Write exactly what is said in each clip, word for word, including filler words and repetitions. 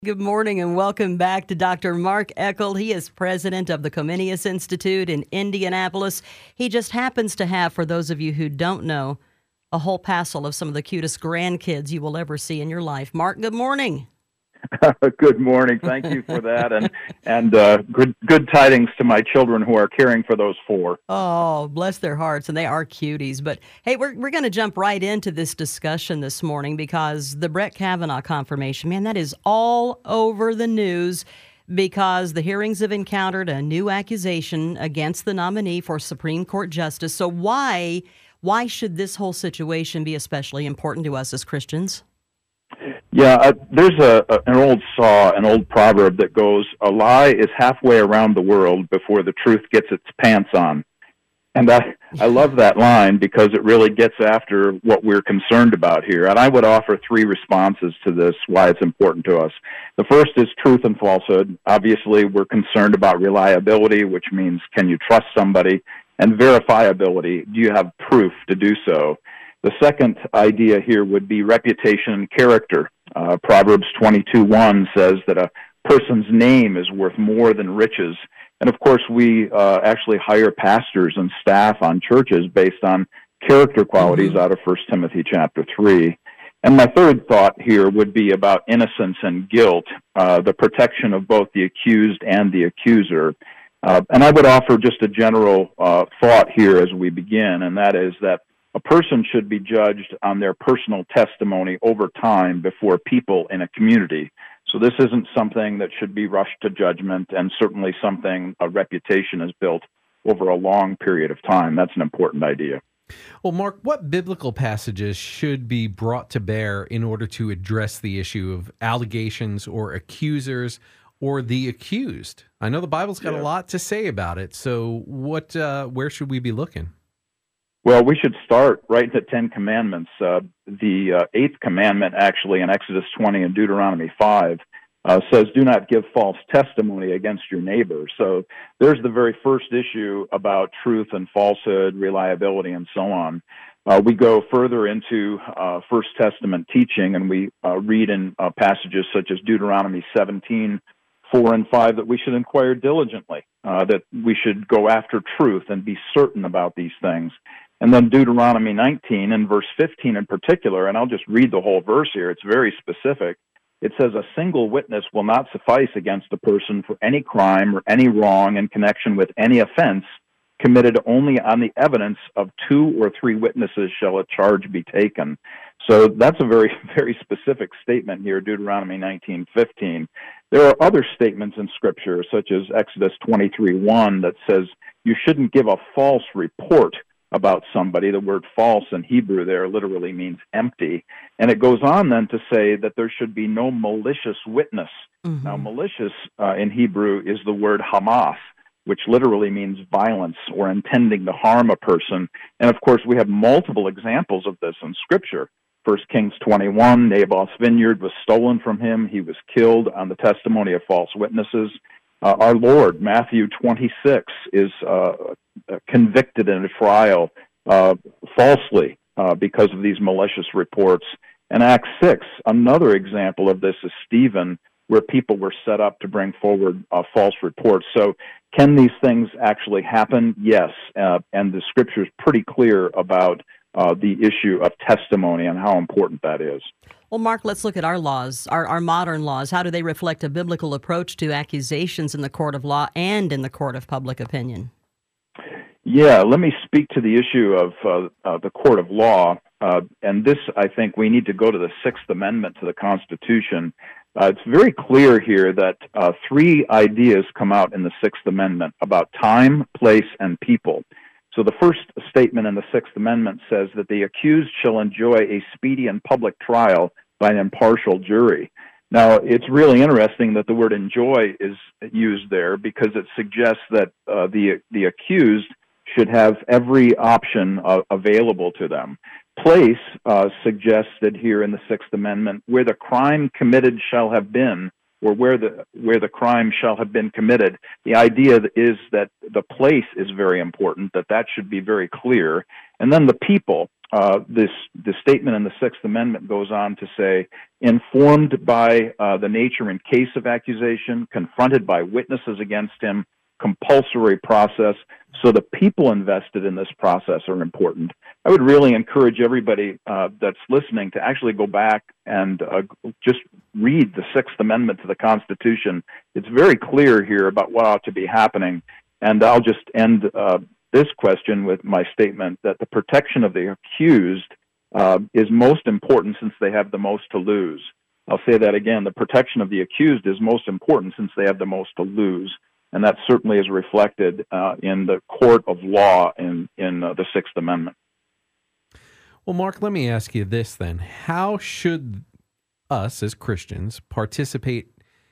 Good morning and welcome back to Doctor Mark Eckel. He is president of the Comenius Institute in Indianapolis. He just happens to have, for those of you who don't know, a whole passel of some of the cutest grandkids you will ever see in your life. Mark, good morning. Good morning. Thank you for that, and and uh, good good tidings to my children who are caring for those four. Oh, bless their hearts, and they are cuties. But hey, we're we're going to jump right into this discussion this morning because the Brett Kavanaugh confirmation, man, that is all over the news because the hearings have encountered a new accusation against the nominee for Supreme Court Justice. So why why should this whole situation be especially important to us as Christians? Yeah, uh, there's a, a an old saw, an old proverb that goes, "A lie is halfway around the world before the truth gets its pants on." And I, I love that line because it really gets after what we're concerned about here. And I would offer three responses to this, why it's important to us. The first is truth and falsehood. Obviously, we're concerned about reliability, which means can you trust somebody, and verifiability. Do you have proof to do so? The second idea here would be reputation and character. Uh, Proverbs twenty-two one says that a person's name is worth more than riches. And of course, we uh, actually hire pastors and staff on churches based on character qualities mm-hmm. out of First Timothy chapter three. And my third thought here would be about innocence and guilt, uh, the protection of both the accused and the accuser. Uh, and I would offer just a general uh, thought here as we begin, and that is that a person should be judged on their personal testimony over time before people in a community. So this isn't something that should be rushed to judgment, and certainly something a reputation is built over a long period of time. That's an important idea. Well, Mark, what biblical passages should be brought to bear in order to address the issue of allegations or accusers or the accused? I know the Bible's got yeah. a lot to say about it. So what, uh, where should we be looking? Well, we should start right at the Ten Commandments. Uh, the uh, eighth commandment, actually, in Exodus twenty and Deuteronomy five, uh, says, do not give false testimony against your neighbor. So there's the very first issue about truth and falsehood, reliability, and so on. Uh, we go further into uh, First Testament teaching, and we uh, read in uh, passages such as Deuteronomy seventeen, four and five, that we should inquire diligently, uh, that we should go after truth and be certain about these things. And then Deuteronomy nineteen and verse fifteen in particular, and I'll just read the whole verse here, it's very specific. It says, a single witness will not suffice against a person for any crime or any wrong in connection with any offense committed only on the evidence of two or three witnesses shall a charge be taken. So that's a very, very specific statement here, Deuteronomy nineteen fifteen. There are other statements in Scripture, such as Exodus twenty-three one, that says you shouldn't give a false report about somebody. The word false in Hebrew there literally means empty. And it goes on then to say that there should be no malicious witness. Mm-hmm. Now, malicious uh, in Hebrew is the word hamas, which literally means violence or intending to harm a person. And of course, we have multiple examples of this in Scripture. First Kings twenty-one, Naboth's vineyard was stolen from him. He was killed on the testimony of false witnesses. Uh, our Lord, Matthew twenty-six, is uh, convicted in a trial uh, falsely uh, because of these malicious reports. And Acts six, another example of this is Stephen, where people were set up to bring forward uh, false reports. So can these things actually happen? Yes, uh, and the Scripture is pretty clear about uh, the issue of testimony and how important that is. Well, Mark, let's look at our laws, our, our modern laws. How do they reflect a biblical approach to accusations in the court of law and in the court of public opinion? Yeah, let me speak to the issue of uh, uh, the court of law. Uh, and this, I think, we need to go to the Sixth Amendment to the Constitution. Uh, it's very clear here that uh, three ideas come out in the Sixth Amendment about time, place, and people. So the first statement in the Sixth Amendment says that the accused shall enjoy a speedy and public trial by an impartial jury. Now, it's really interesting that the word enjoy is used there because it suggests that uh, the the accused should have every option uh, available to them. Place uh, suggests that here in the Sixth Amendment, where the crime committed shall have been, or where the where the crime shall have been committed, the idea is that the place is very important, that that should be very clear. And then the people, uh, this the statement in the Sixth Amendment goes on to say, informed by uh, the nature and case of accusation, confronted by witnesses against him, compulsory process. So the people invested in this process are important. I would really encourage everybody uh, that's listening to actually go back and uh, just read the Sixth Amendment to the Constitution. It's very clear here about what ought to be happening. And I'll just end uh, this question with my statement that the protection of the accused uh, is most important since they have the most to lose. I'll say that again. The protection of the accused is most important since they have the most to lose. And that certainly is reflected uh, in the court of law in, in uh, the Sixth Amendment. Well, Mark, let me ask you this then. How should us as Christians participate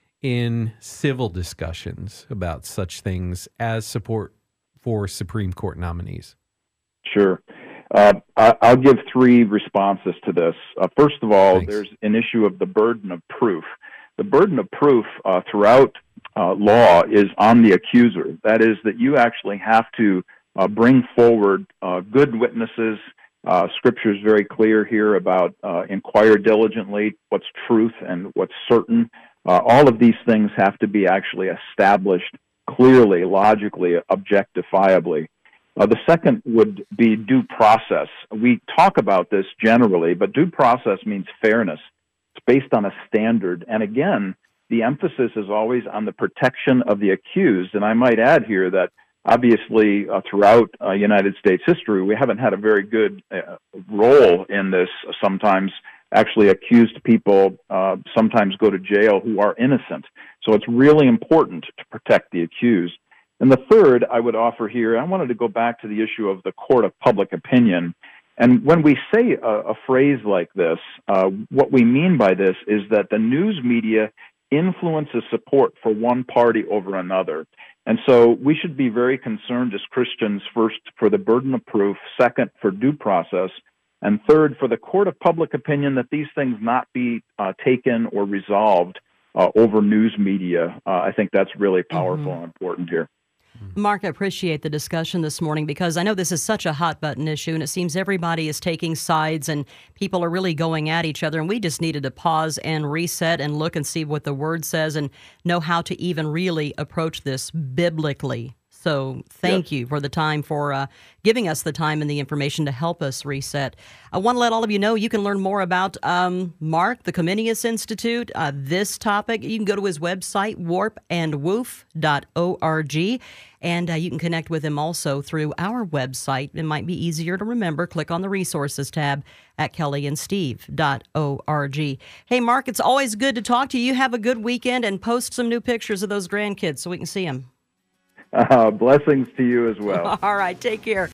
in civil discussions about such things as support for Supreme Court nominees? Sure. Uh, I, I'll give three responses to this. Uh, first of all, Thanks. There's an issue of the burden of proof. The burden of proof uh, throughout uh, law is on the accuser. That is, that you actually have to uh, bring forward uh, good witnesses. Uh, Scripture is very clear here about uh, inquire diligently what's truth and what's certain. Uh, all of these things have to be actually established clearly, logically, objectifiably. Uh, the second would be due process. We talk about this generally, but due process means fairness. It's based on a standard. And again, the emphasis is always on the protection of the accused. And I might add here that obviously uh, throughout uh, United States history, we haven't had a very good uh, role in this. Sometimes actually accused people uh, sometimes go to jail who are innocent. So it's really important to protect the accused. And the third I would offer here, I wanted to go back to the issue of the court of public opinion. And when we say a, a phrase like this, uh, what we mean by this is that the news media influences support for one party over another. And so we should be very concerned as Christians, first, for the burden of proof, second, for due process, and third, for the court of public opinion, that these things not be uh, taken or resolved uh, over news media. Uh, I think that's really powerful mm-hmm. and important here. Mark, I appreciate the discussion this morning because I know this is such a hot-button issue, and it seems everybody is taking sides and people are really going at each other, and we just needed to pause and reset and look and see what the Word says and know how to even really approach this biblically. So thank yep. you for the time, for uh, giving us the time and the information to help us reset. I want to let all of you know you can learn more about um, Mark, the Comenius Institute, uh, this topic. You can go to his website, warp and woof dot org, and uh, you can connect with him also through our website. It might be easier to remember. Click on the resources tab at kelly and steve dot org. Hey, Mark, it's always good to talk to you. You have a good weekend and post some new pictures of those grandkids so we can see them. Uh, blessings to you as well. All right, take care.